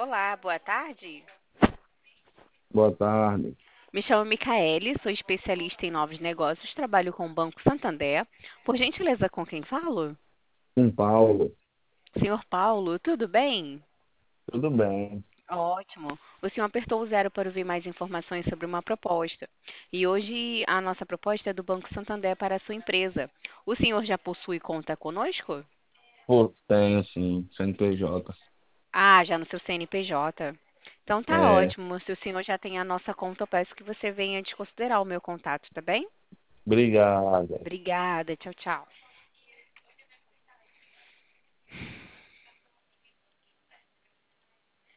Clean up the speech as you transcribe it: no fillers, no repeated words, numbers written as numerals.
Olá, boa tarde. Boa tarde. Me chamo Micaele, sou especialista em novos negócios, trabalho com o Banco Santander. Por gentileza, com quem falo? Com Paulo, Senhor Paulo, tudo bem? tudo bem? Ótimo. O senhor apertou o zero para ouvir mais informações sobre uma proposta. E hoje a nossa proposta é do Banco Santander para a sua empresa. O senhor já possui conta conosco? Pô, tenho sim, CNPJ. Ah, já no seu CNPJ. Então tá É, ótimo. Se o senhor já tem a nossa conta, eu peço que você venha desconsiderar o meu contato, tá bem? obrigado. Obrigada, tchau, tchau.